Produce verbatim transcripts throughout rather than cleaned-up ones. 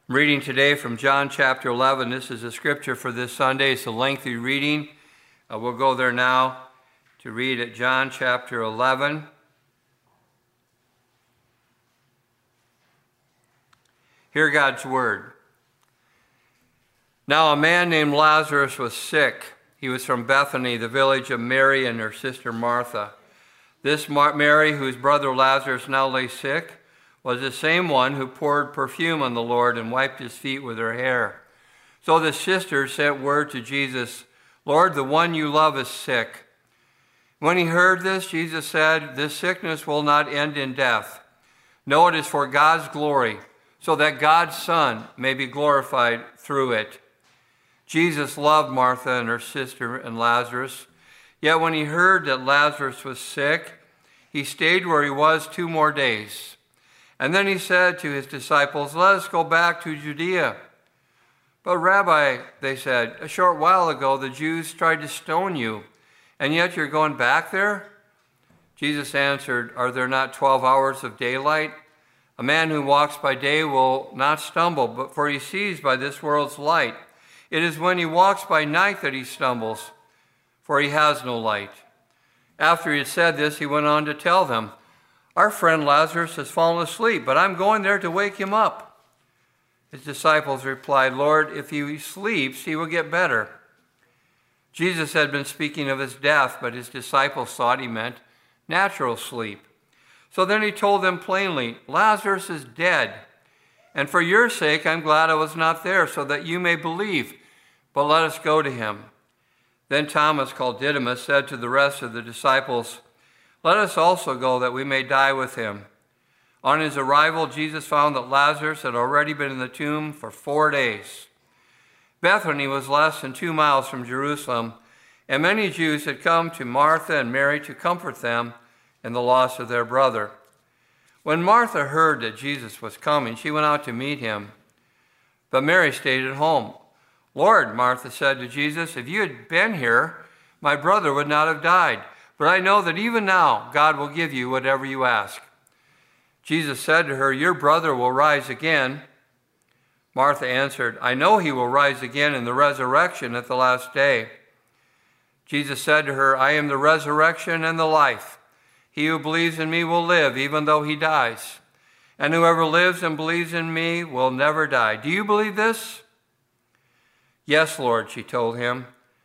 I'm reading today from John chapter eleven. This is a scripture for this Sunday. It's a lengthy reading. Uh, we'll go there now to read at John chapter eleven. Hear God's word. Now a man named Lazarus was sick. He was from Bethany, the village of Mary and her sister Martha. This Mar- Mary, whose brother Lazarus now lay sick, was the same one who poured perfume on the Lord and wiped his feet with her hair. So the sisters sent word to Jesus, "Lord, the one you love is sick." When he heard this, Jesus said, "This sickness will not end in death. No, it is for God's glory, so that God's Son may be glorified through it." Jesus loved Martha and her sister and Lazarus. Yet when he heard that Lazarus was sick, he stayed where he was two more days. And then he said to his disciples, "Let us go back to Judea." "But Rabbi," they said, "a short while ago the Jews tried to stone you, and yet you're going back there?" Jesus answered, "Are there not twelve hours of daylight? A man who walks by day will not stumble, but for he sees by this world's light. It is when he walks by night that he stumbles, for he has no light." After he had said this, he went on to tell them, "Our friend Lazarus has fallen asleep, but I'm going there to wake him up." His disciples replied, "Lord, if he sleeps, he will get better." Jesus had been speaking of his death, but his disciples thought he meant natural sleep. So then he told them plainly, "Lazarus is dead, and for your sake I'm glad I was not there, so that you may believe, but let us go to him." Then Thomas, called Didymus, said to the rest of the disciples, "Let us also go, that we may die with him." On his arrival, Jesus found that Lazarus had already been in the tomb for four days. Bethany was less than two miles from Jerusalem, and many Jews had come to Martha and Mary to comfort them in the loss of their brother. When Martha heard that Jesus was coming, she went out to meet him, but Mary stayed at home. "Lord," Martha said to Jesus, "if you had been here, my brother would not have died. But I know that even now God will give you whatever you ask." Jesus said to her, "Your brother will rise again." Martha answered, "I know he will rise again in the resurrection at the last day." Jesus said to her, "I am the resurrection and the life. He who believes in me will live even though he dies. And whoever lives and believes in me will never die. Do you believe this?" "Yes, Lord," she told him.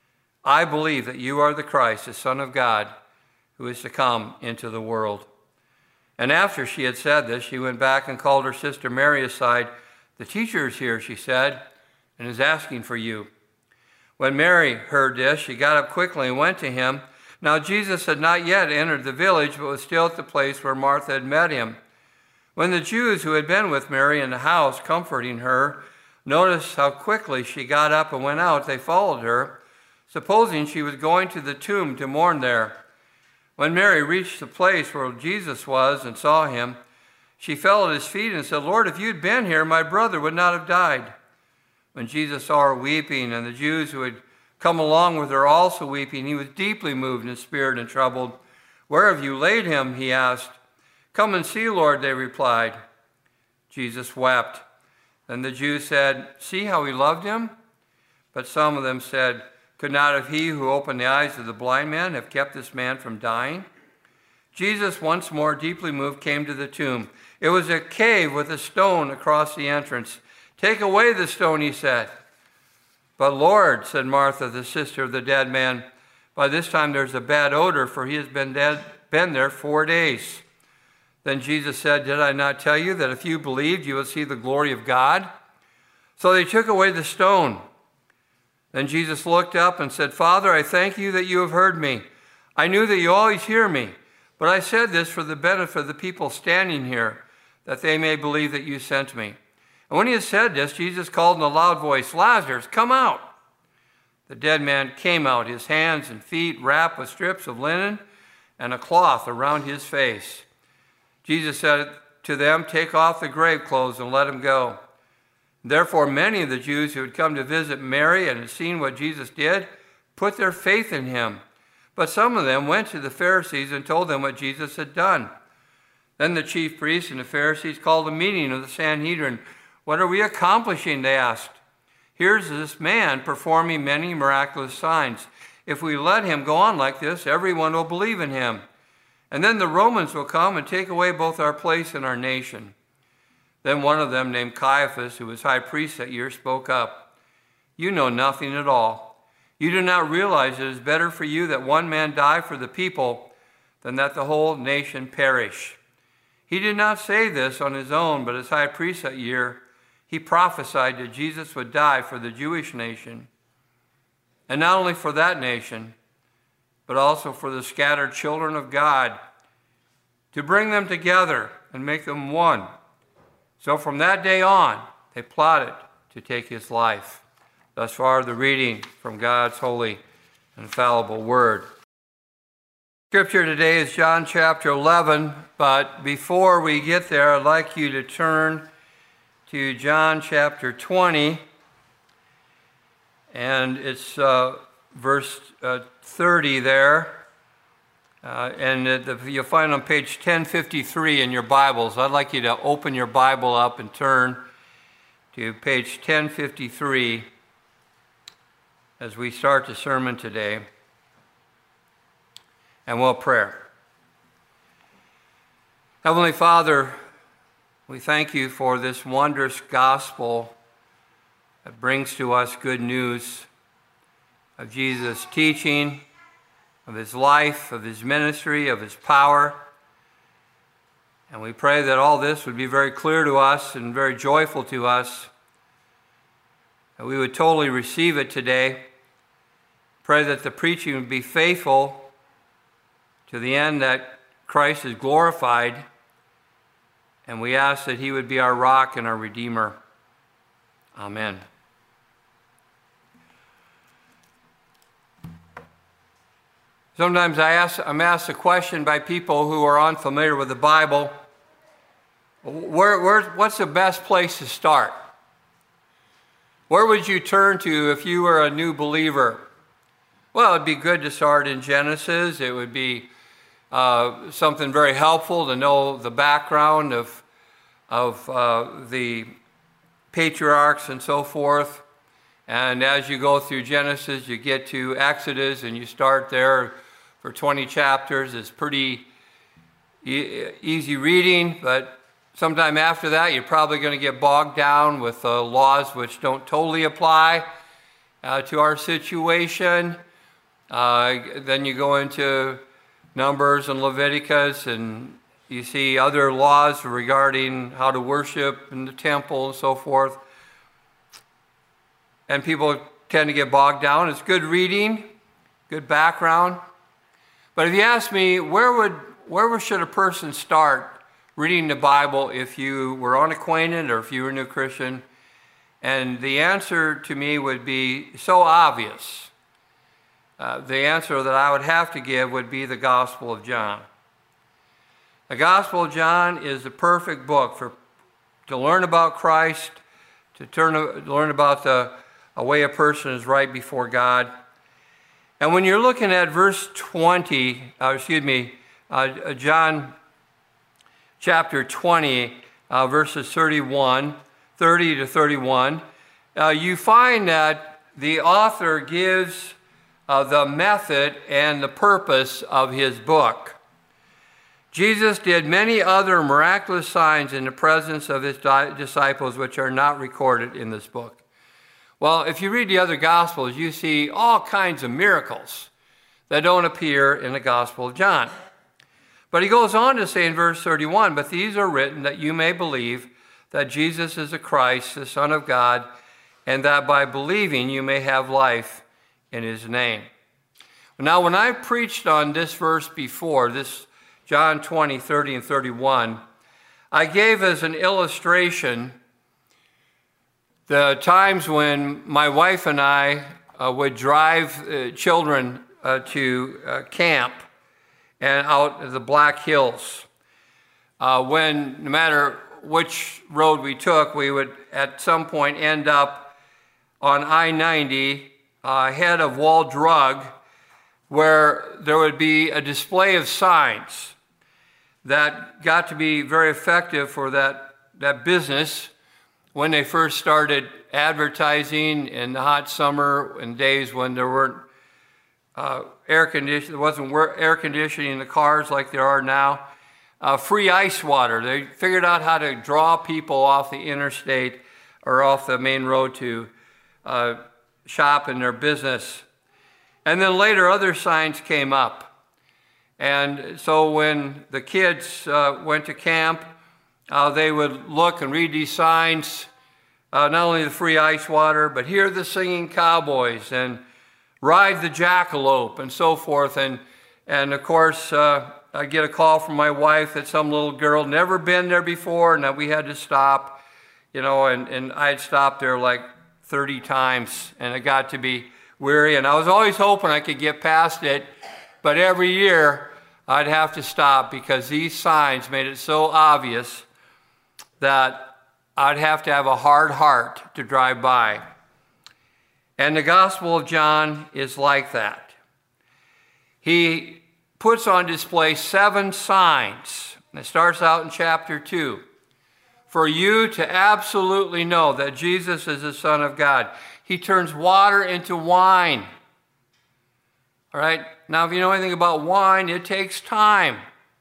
"I believe that you are the Christ, the Son of God, who is to come into the world." And after she had said this, she went back and called her sister Mary aside. "The teacher is here," she said, "and is asking for you." When Mary heard this, she got up quickly and went to him. Now Jesus had not yet entered the village, but was still at the place where Martha had met him. When the Jews who had been with Mary in the house, comforting her, noticed how quickly she got up and went out, they followed her, supposing she was going to the tomb to mourn there. When Mary reached the place where Jesus was and saw him, she fell at his feet and said, "Lord, if you had been here, my brother would not have died." When Jesus saw her weeping, and the Jews who had come along with her also weeping, he was deeply moved in spirit and troubled. "Where have you laid him?" he asked. "Come and see, Lord," they replied. Jesus wept. Then the Jews said, "See how he loved him?" But some of them said, "Could not have he who opened the eyes of the blind man have kept this man from dying?" Jesus, once more deeply moved, came to the tomb. It was a cave with a stone across the entrance. "Take away the stone," he said. "But Lord," said Martha, the sister of the dead man, "by this time there's a bad odor, for he has been dead, been there four days." Then Jesus said, "Did I not tell you that if you believed, you would see the glory of God?" So they took away the stone. Then Jesus looked up and said, "Father, I thank you that you have heard me. I knew that you always hear me, but I said this for the benefit of the people standing here, that they may believe that you sent me." And when he had said this, Jesus called in a loud voice, "Lazarus, come out." The dead man came out, his hands and feet wrapped with strips of linen and a cloth around his face. Jesus said to them, "Take off the grave clothes and let him go." Therefore, many of the Jews who had come to visit Mary and had seen what Jesus did put their faith in him. But some of them went to the Pharisees and told them what Jesus had done. Then the chief priests and the Pharisees called a meeting of the Sanhedrin. What are we accomplishing, they asked. Here's this man performing many miraculous signs. If we let him go on like this, everyone will believe in him. And then the Romans will come and take away both our place and our nation. Then one of them, named Caiaphas, who was high priest that year, spoke up. You know nothing at all. You do not realize it is better for you that one man die for the people than that the whole nation perish. He did not say this on his own, but as high priest that year, he prophesied that Jesus would die for the Jewish nation, and not only for that nation, but also for the scattered children of God, to bring them together and make them one. So from that day on, they plotted to take his life. Thus far, the reading from God's holy and infallible word. Scripture today is John chapter eleven, but before we get there, I'd like you to turn to John chapter twenty, and it's uh, verse uh, thirty there, uh, and the, you'll find on page ten fifty-three in your Bibles. I'd like you to open your Bible up and turn to page ten fifty-three as we start the sermon today, and we'll pray. Heavenly Father, we thank you for this wondrous gospel that brings to us good news of Jesus' teaching, of his life, of his ministry, of his power. And we pray that all this would be very clear to us and very joyful to us, that we would totally receive it today. Pray that the preaching would be faithful to the end that Christ is glorified. And we ask that he would be our rock and our Redeemer. Amen. Sometimes I ask, I'm asked a question by people who are unfamiliar with the Bible. Where, where, what's the best place to start? Where would you turn to if you were a new believer? Well, it'd be good to start in Genesis. It would be Uh, something very helpful to know the background of, of uh, the patriarchs and so forth. And as you go through Genesis, you get to Exodus and you start there for twenty chapters. It's pretty e- easy reading, but sometime after that, you're probably going to get bogged down with uh, laws which don't totally apply uh, to our situation. Uh, then you go into Numbers and Leviticus, and you see other laws regarding how to worship in the temple and so forth. And people tend to get bogged down. It's good reading, good background. But if you ask me, where would where should a person start reading the Bible if you were unacquainted or if you were a new Christian? And the answer to me would be so obvious. Uh, the answer that I would have to give would be the Gospel of John. The Gospel of John is the perfect book for to learn about Christ, to turn, learn about the a way a person is right before God. And when you're looking at verse twenty, uh, excuse me, uh, John chapter twenty, uh, verses thirty-one, thirty to thirty-one, uh, you find that the author gives Uh, the method and the purpose of his book. Jesus did many other miraculous signs in the presence of his di- disciples which are not recorded in this book. Well, if you read the other Gospels, you see all kinds of miracles that don't appear in the Gospel of John. But he goes on to say in verse thirty-one, but these are written that you may believe that Jesus is the Christ, the Son of God, and that by believing you may have life in his name. Now, when I preached on this verse before, this John twenty, thirty, and thirty-one, I gave as an illustration the times when my wife and I uh, would drive uh, children uh, to uh, camp and out of the Black Hills. Uh, when, no matter which road we took, we would at some point end up on I ninety Uh, ahead of Wall Drug, where there would be a display of signs that got to be very effective for that, that business when they first started advertising in the hot summer and days when there weren't uh, air conditioning, there wasn't air conditioning in the cars like there are now. Uh, free ice water. They figured out how to draw people off the interstate or off the main road to uh, shop in their business. And then later other signs came up. And so when the kids uh, went to camp, uh, they would look and read these signs, uh, not only the free ice water, but hear the singing cowboys and ride the jackalope and so forth. And, and of course, uh, I get a call from my wife that some little girl never been there before and that we had to stop, you know, and, and I had stopped there like thirty times and it got to be weary. And I was always hoping I could get past it, but every year I'd have to stop because these signs made it so obvious that I'd have to have a hard heart to drive by. And the Gospel of John is like that. He puts on display seven signs. It starts out in chapter two. For you to absolutely know that Jesus is the Son of God. He turns water into wine. All right? Now, if you know anything about wine, it takes time.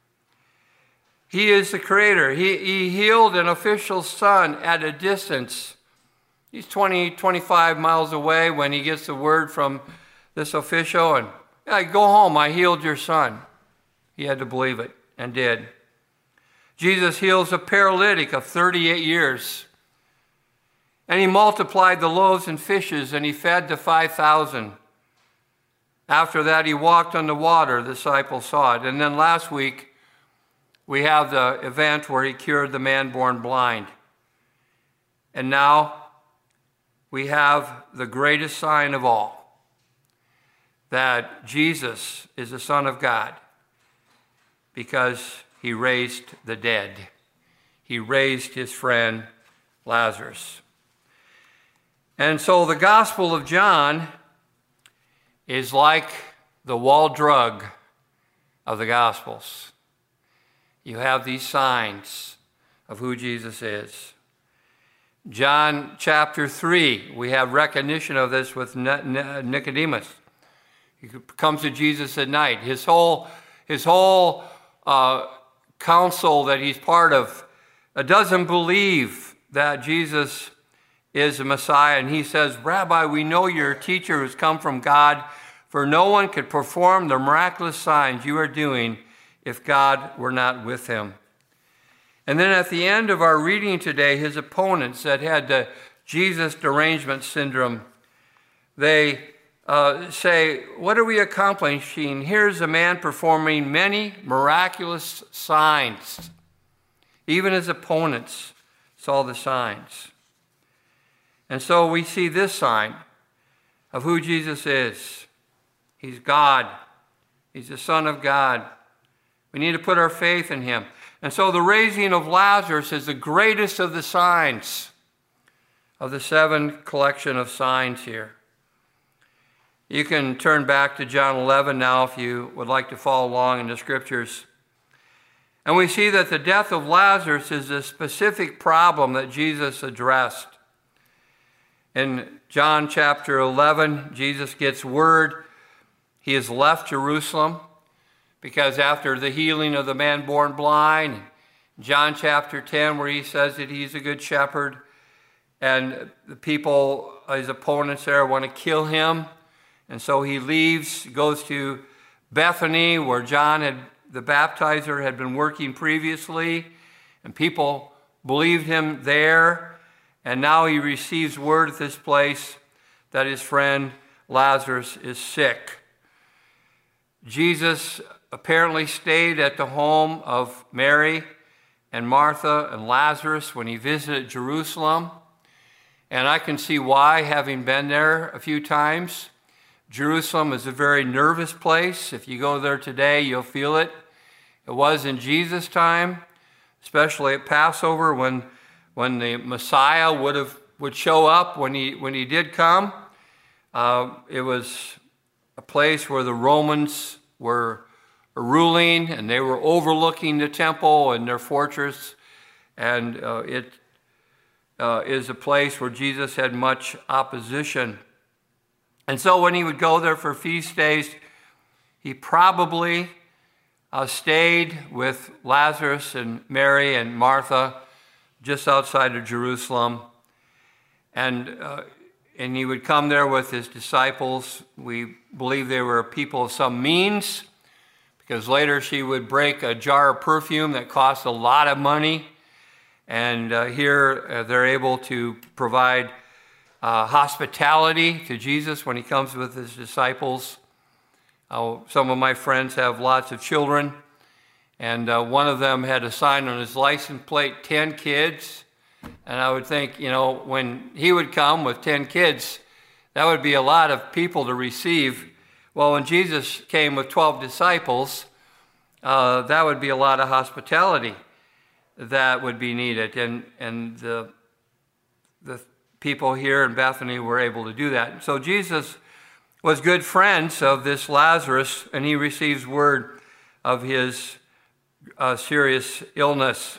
He is the creator. He, he healed an official's son at a distance. He's twenty, twenty-five miles away when he gets the word from this official, and yeah, go home, I healed your son. He had to believe it, and did. Jesus heals a paralytic of thirty-eight years. And he multiplied the loaves and fishes, and he fed the five thousand. After that, he walked on the water. The disciples saw it. And then last week, we have the event where he cured the man born blind. And now, we have the greatest sign of all, that Jesus is the Son of God because he raised the dead. He raised his friend Lazarus. And so the Gospel of John is like the wall drug of the Gospels. You have these signs of who Jesus is. John chapter three, we have recognition of this with Nicodemus. He comes to Jesus at night. His whole, his whole uh, council that he's part of uh, doesn't believe that Jesus is the Messiah. And he says, Rabbi, we know you're a teacher who's come from God, for no one could perform the miraculous signs you are doing if God were not with him. And then at the end of our reading today, his opponents that had the Jesus derangement syndrome, they uh, say, what are we accomplishing? Here's a man performing many miraculous signs. Even his opponents saw the signs. And so we see this sign of who Jesus is. He's God. He's the Son of God. We need to put our faith in him. And so the raising of Lazarus is the greatest of the signs of the seven collection of signs here. You can turn back to John eleven now if you would like to follow along in the scriptures. And we see that the death of Lazarus is a specific problem that Jesus addressed. In John chapter eleven, Jesus gets word he has left Jerusalem, because after the healing of the man born blind, John chapter ten, where he says that he's a good shepherd, and the people, his opponents there, want to kill him. And so he leaves, goes to Bethany, where John, had, the baptizer, had been working previously, and people believed him there. And now he receives word at this place that his friend Lazarus is sick. Jesus apparently stayed at the home of Mary and Martha and Lazarus when he visited Jerusalem. And I can see why, having been there a few times. Jerusalem is a very nervous place. If you go there today, you'll feel it. It was in Jesus' time, especially at Passover when, when the Messiah would have would show up when he, when he did come. Uh, it was a place where the Romans were ruling, and they were overlooking the temple and their fortress, and uh, it uh, is a place where Jesus had much opposition. And so when he would go there for feast days, he probably uh, stayed with Lazarus and Mary and Martha just outside of Jerusalem. And, uh, and he would come there with his disciples. We believe they were people of some means, because later she would break a jar of perfume that cost a lot of money. And uh, here uh, they're able to provide uh, hospitality to Jesus when he comes with his disciples. Uh, some of my friends have lots of children, and uh, one of them had a sign on his license plate, ten kids. And I would think, you know, when he would come with ten kids, that would be a lot of people to receive. Well, when Jesus came with twelve disciples, uh, that would be a lot of hospitality that would be needed. And, and the, the people here in Bethany were able to do that. So Jesus was good friends of this Lazarus, and he receives word of his uh, serious illness.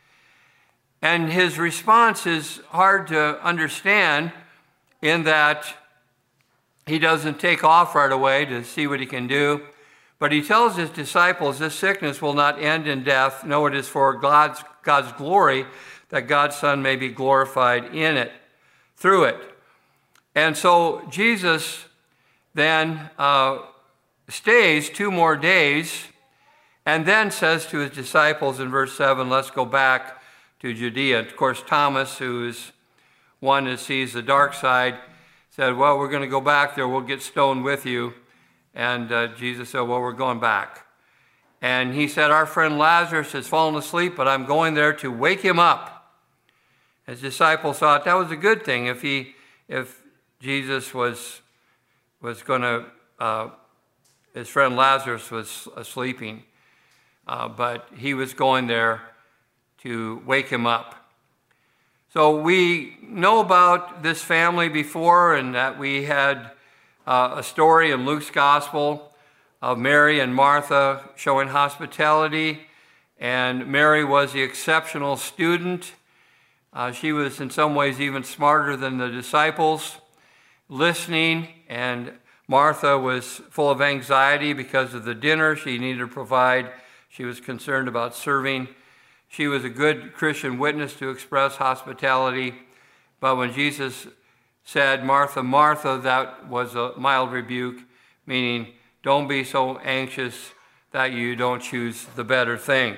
And his response is hard to understand in that he doesn't take off right away to see what he can do, but he tells his disciples this sickness will not end in death. No, it is for God's, God's glory, that God's Son may be glorified in it, through it. And so Jesus then uh, stays two more days and then says to his disciples in verse seven, let's go back to Judea. Of course, Thomas, who is one that sees the dark side, said, well, we're going to go back there. We'll get stoned with you. And uh, Jesus said, well, we're going back. And he said, our friend Lazarus has fallen asleep, but I'm going there to wake him up. His disciples thought that was a good thing if he, if Jesus was was going to, uh, his friend Lazarus was uh, sleeping, uh, but he was going there to wake him up. So we know about this family before, and that we had uh, a story in Luke's gospel of Mary and Martha showing hospitality, and Mary was the exceptional student. Uh, she was in some ways even smarter than the disciples, listening, and Martha was full of anxiety because of the dinner she needed to provide. She was concerned about serving. She was a good Christian witness to express hospitality. But when Jesus said, Martha, Martha, that was a mild rebuke, meaning don't be so anxious that you don't choose the better thing.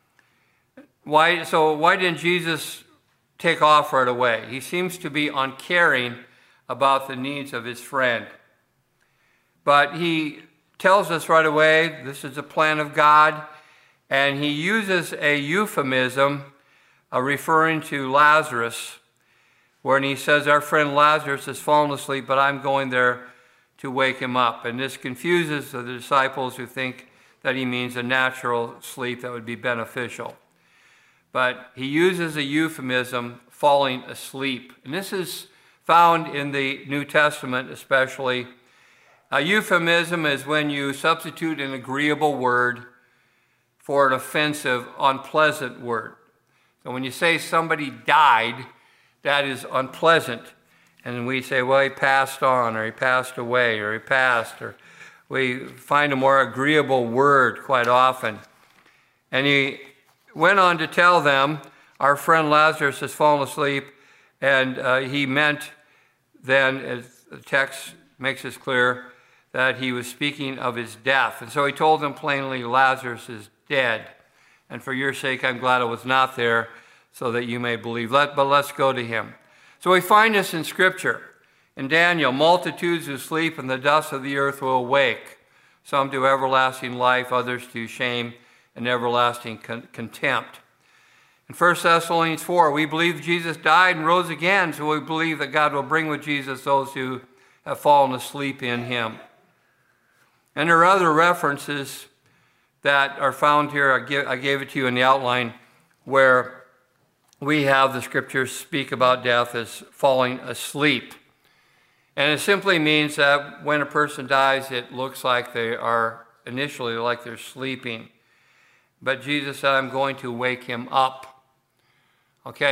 Why? So why didn't Jesus take off right away? He seems to be uncaring about the needs of his friend. But he tells us right away, this is a plan of God, and he uses a euphemism uh, referring to Lazarus, when he says, our friend Lazarus has fallen asleep, but I'm going there to wake him up. And this confuses the disciples who think that he means a natural sleep that would be beneficial. But he uses a euphemism, falling asleep. And this is found in the New Testament especially. A euphemism is when you substitute an agreeable word for an offensive, unpleasant word. So when you say somebody died, that is unpleasant. And we say, well, he passed on, or he passed away, or he passed, or we find a more agreeable word quite often. And he went on to tell them, our friend Lazarus has fallen asleep, and uh, he meant then, as the text makes this clear, that he was speaking of his death. And so he told them plainly, Lazarus is dead. And for your sake, I'm glad I was not there, so that you may believe. Let, but let's go to him. So we find this in Scripture. In Daniel, multitudes who sleep in the dust of the earth will awake, some to everlasting life, others to shame and everlasting con- contempt. In First Thessalonians four, we believe Jesus died and rose again, so we believe that God will bring with Jesus those who have fallen asleep in him. And there are other references that are found here. I, give, I gave it to you in the outline, where we have the Scriptures speak about death as falling asleep. And it simply means that when a person dies, it looks like they are initially like they're sleeping. But Jesus said, I'm going to wake him up. Okay?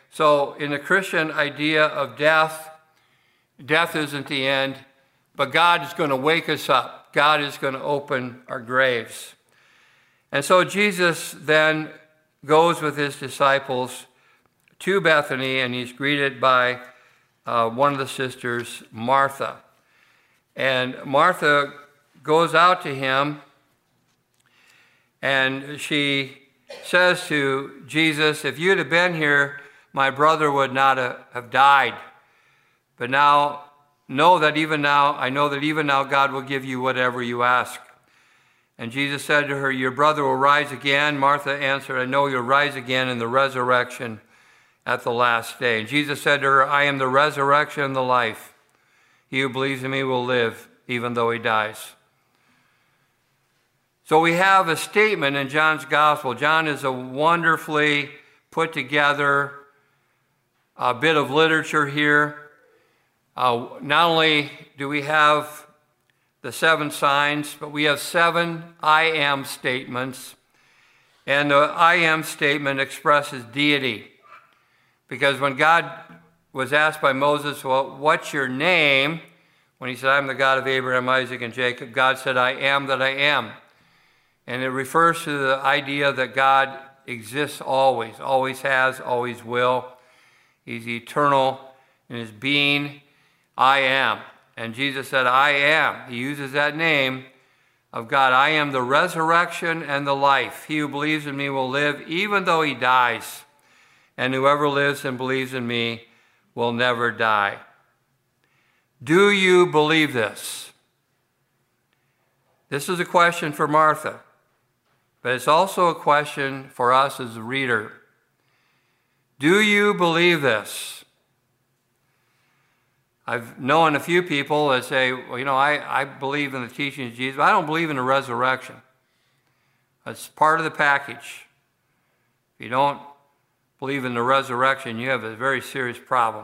So in the Christian idea of death, death isn't the end, but God is going to wake us up. God is going to open our graves. And so Jesus then goes with his disciples to Bethany, and he's greeted by uh, one of the sisters, Martha. And Martha goes out to him, and she says to Jesus, if you'd have been here, my brother would not have died. But now, know that even now, I know that even now God will give you whatever you ask. And Jesus said to her, your brother will rise again. Martha answered, I know you'll rise again in the resurrection at the last day. And Jesus said to her, I am the resurrection and the life. He who believes in me will live, even though he dies. So we have a statement in John's gospel. John is a wonderfully put together uh, bit of literature here. Uh, not only do we have the seven signs, but we have seven I am statements. And the I am statement expresses deity. Because when God was asked by Moses, well, what's your name? When he said, I'm the God of Abraham, Isaac, and Jacob, God said, I am that I am. And it refers to the idea that God exists always, always has, always will. He's eternal in his being. I am. And Jesus said, I am. He uses that name of God. I am the resurrection and the life. He who believes in me will live even though he dies. And whoever lives and believes in me will never die. Do you believe this? This is a question for Martha. But it's also a question for us as a reader. Do you believe this? I've known a few people that say, well, you know, I, I believe in the teachings of Jesus, but I don't believe in the resurrection. That's part of the package. If you don't believe in the resurrection, you have a very serious problem.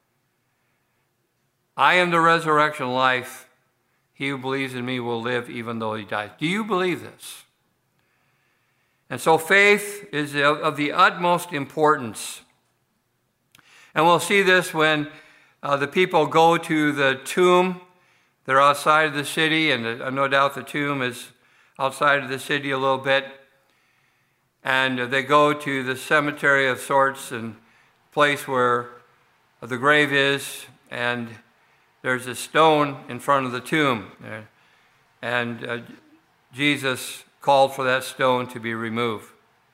I am the resurrection life. He who believes in me will live even though he dies. Do you believe this? And so faith is of the utmost importance. And we'll see this when uh, the people go to the tomb. They're outside of the city, and uh, no doubt the tomb is outside of the city a little bit. And uh, they go to the cemetery of sorts, and place where the grave is, and there's a stone in front of the tomb. And uh, Jesus called for that stone to be removed.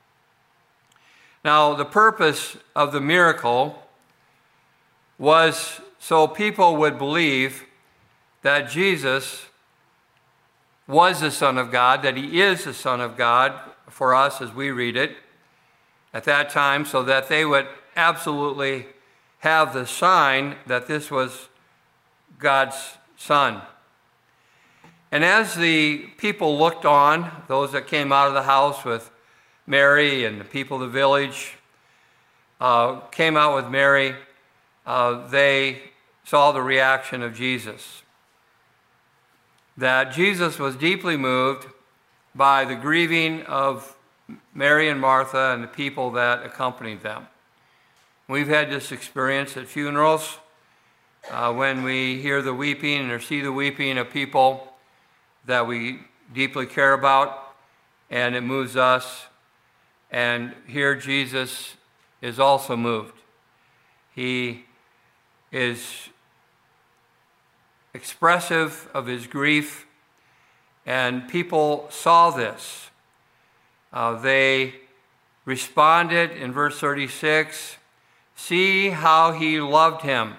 Now, the purpose of the miracle was so people would believe that Jesus was the Son of God, that he is the Son of God for us as we read it at that time, so that they would absolutely have the sign that this was God's Son. And as the people looked on, those that came out of the house with Mary and the people of the village uh, came out with Mary, uh, they saw the reaction of Jesus. That Jesus was deeply moved by the grieving of Mary and Martha and the people that accompanied them. We've had this experience at funerals uh, when we hear the weeping or see the weeping of people that we deeply care about, and it moves us. And here Jesus is also moved. He is expressive of his grief, and people saw this. Uh, they responded in verse thirty-six, see how he loved him.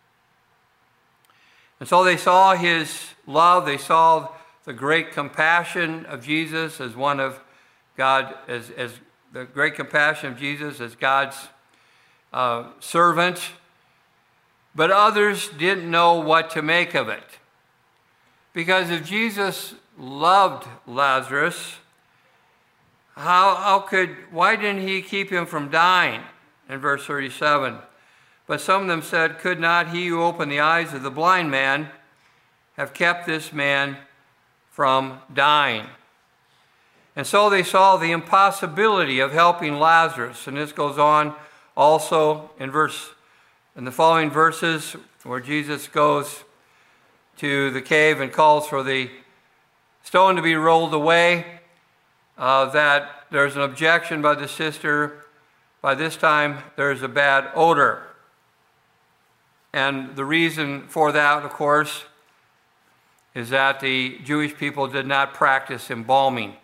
And so they saw his love, they saw the great compassion of Jesus as one of God, as, as the great compassion of Jesus as God's uh, servant. But others didn't know what to make of it. Because if Jesus loved Lazarus, how, how could, why didn't he keep him from dying? In verse thirty-seven. But some of them said, could not he who opened the eyes of the blind man have kept this man from dying? And so they saw the impossibility of helping Lazarus. And this goes on also in verse in the following verses where Jesus goes to the cave and calls for the stone to be rolled away, uh, that there's an objection by the sister. By this time, there's a bad odor. And the reason for that, of course, is that the Jewish people did not practice embalming.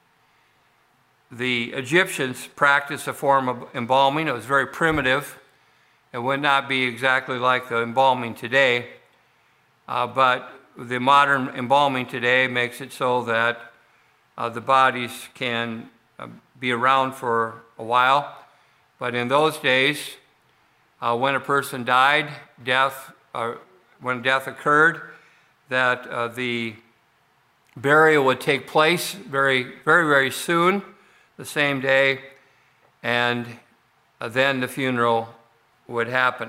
The Egyptians practiced a form of embalming. It was very primitive. It would not be exactly like the embalming today, uh, but the modern embalming today makes it so that uh, the bodies can uh, be around for a while. But in those days, uh, when a person died, death, uh, when death occurred, that uh, the burial would take place very, very, very soon, the same day, and uh, then the funeral would happen.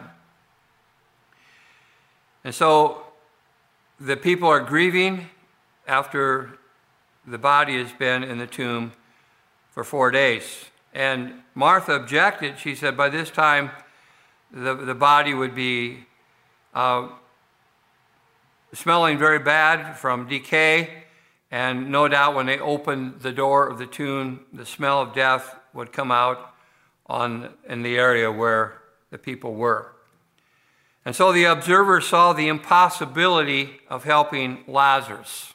And so the people are grieving after the body has been in the tomb for four days. And Martha objected. She said by this time the, the body would be uh, smelling very bad from decay, and no doubt when they opened the door of the tomb, the smell of death would come out on, in the area where the people were. And so the observers saw the impossibility of helping Lazarus.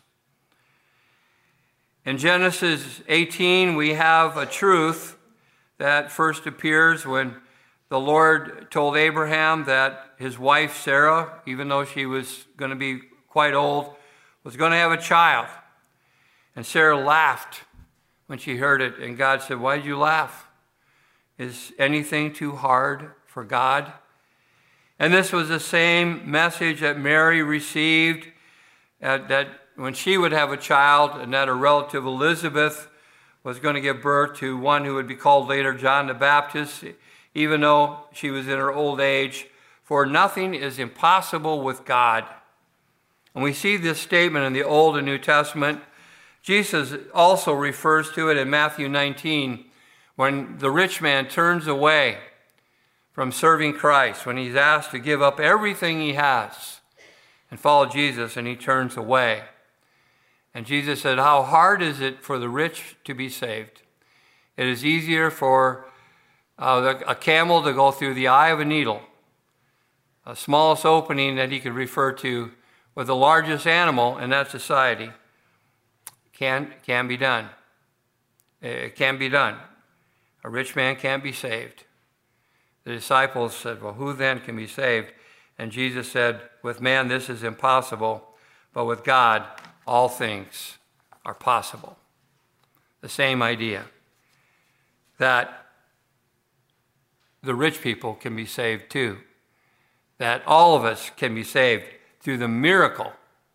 In Genesis eighteen, we have a truth that first appears when the Lord told Abraham that his wife Sarah, even though she was going to be quite old, was going to have a child. And Sarah laughed when she heard it, and God said, "Why did you laugh? Is anything too hard for God?" And this was the same message that Mary received, uh, that when she would have a child, and that her relative Elizabeth was going to give birth to one who would be called later John the Baptist, even though she was in her old age. For nothing is impossible with God. And we see this statement in the Old and New Testament. Jesus also refers to it in Matthew nineteen, when the rich man turns away from serving Christ, when he's asked to give up everything he has and follow Jesus, and he turns away. And Jesus said, "How hard is it for the rich to be saved? It is easier for uh, a camel to go through the eye of a needle." The smallest opening that he could refer to with the largest animal in that society can, can be done. It can be done. A rich man can't be saved. The disciples said, "Well, who then can be saved?" And Jesus said, "With man this is impossible, but with God all things are possible." The same idea, that the rich people can be saved too, that all of us can be saved through the miracle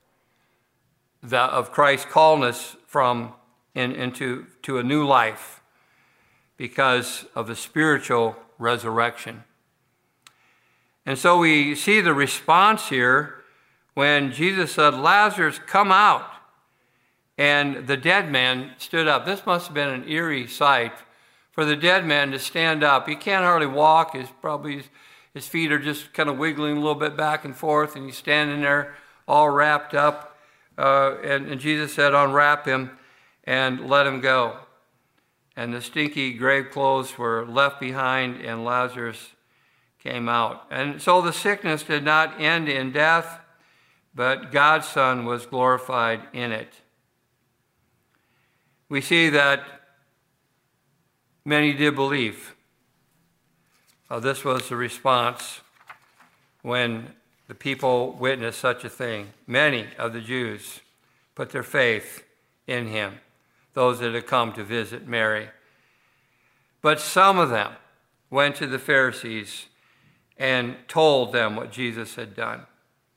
of Christ calling us from in, into to a new life because of the spiritual resurrection. And so we see the response here when Jesus said, "Lazarus, come out." And the dead man stood up. This must have been an eerie sight for the dead man to stand up. He can't hardly walk. His, probably his feet are just kind of wiggling a little bit back and forth, and he's standing there all wrapped up. Uh, and, and Jesus said, "Unwrap him and let him go." And the stinky grave clothes were left behind, and Lazarus came out. And so the sickness did not end in death, but God's Son was glorified in it. We see that many did believe. Uh, this was the response when the people witnessed such a thing. Many of the Jews put their faith in him, those that had come to visit Mary. But some of them went to the Pharisees and told them what Jesus had done.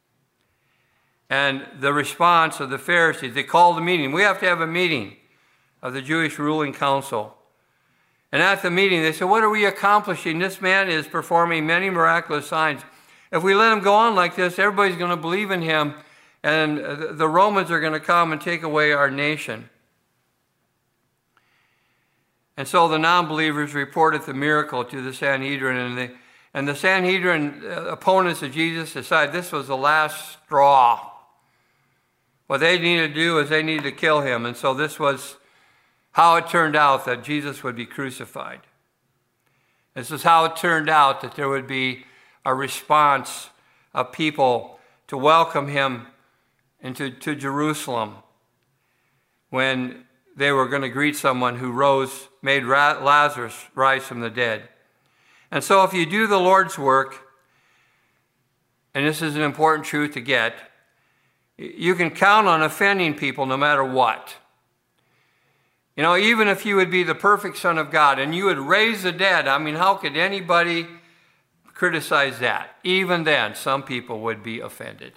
And the response of the Pharisees, they called a meeting. We have to have a meeting of the Jewish ruling council. And at the meeting, they said, "What are we accomplishing? This man is performing many miraculous signs. If we let him go on like this, everybody's going to believe in him, and the Romans are going to come and take away our nation." And so the non-believers reported the miracle to the Sanhedrin, and the, and the Sanhedrin uh, opponents of Jesus decided this was the last straw. What they needed to do is they needed to kill him, and so this was how it turned out that Jesus would be crucified. This is how it turned out that there would be a response of people to welcome him into to Jerusalem when they were going to greet someone who rose, made Lazarus rise from the dead. And so if you do the Lord's work, and this is an important truth to get, you can count on offending people no matter what. You know, even if you would be the perfect Son of God and you would raise the dead, I mean, how could anybody criticize that? Even then, some people would be offended.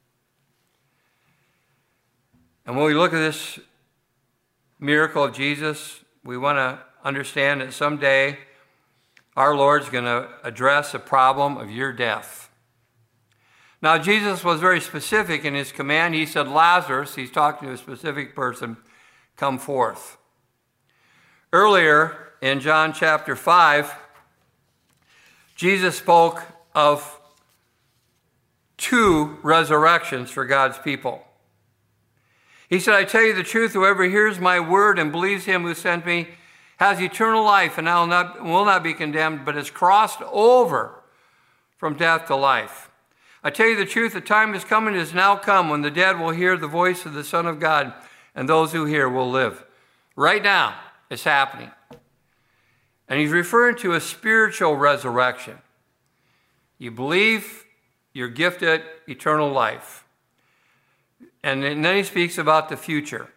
And when we look at this miracle of Jesus, we want to understand that someday our Lord's going to address the problem of your death. Now, Jesus was very specific in his command. He said, Lazarus, he's talking to a specific person, come forth. Earlier in John chapter five, Jesus spoke of two resurrections for God's people. He said, I tell you the truth, whoever hears my word and believes him who sent me has eternal life and will not, will not be condemned, but is crossed over from death to life. I tell you the truth, the time is coming, is now come, when the dead will hear the voice of the Son of God, and those who hear will live. Right now, it's happening. And he's referring to a spiritual resurrection. You believe, you're gifted eternal life. And then he speaks about the future.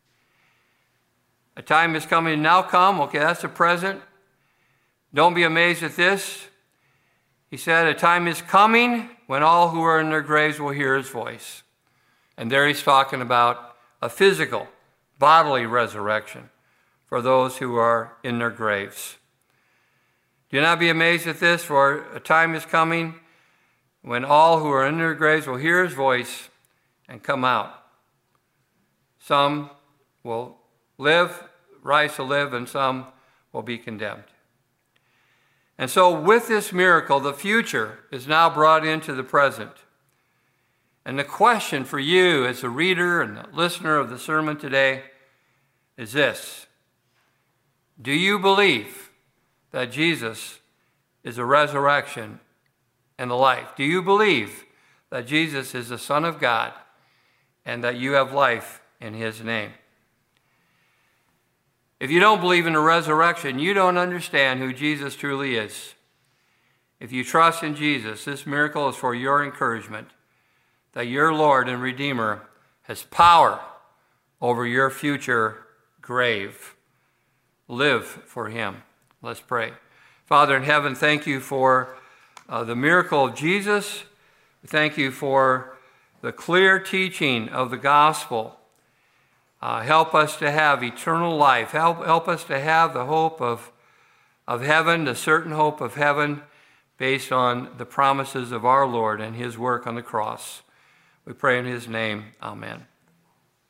A time is coming, now come. Okay, that's the present. Don't be amazed at this. He said, a time is coming when all who are in their graves will hear his voice. And there he's talking about a physical, bodily resurrection for those who are in their graves. Do not be amazed at this, for a time is coming when all who are in their graves will hear his voice and come out. Some will live, rise to live, and some will be condemned. And so with this miracle, the future is now brought into the present. And the question for you as a reader and the listener of the sermon today is this: do you believe that Jesus is the resurrection and the life? Do you believe that Jesus is the Son of God and that you have life in his name? If you don't believe in the resurrection, you don't understand who Jesus truly is. If you trust in Jesus, this miracle is for your encouragement that your Lord and Redeemer has power over your future grave. Live for him. Let's pray. Father in heaven, thank you for uh, the miracle of Jesus. Thank you for the clear teaching of the gospel. Uh, help us to have eternal life. Help, help us to have the hope of, of heaven, the certain hope of heaven, based on the promises of our Lord and his work on the cross. We pray in his name. Amen.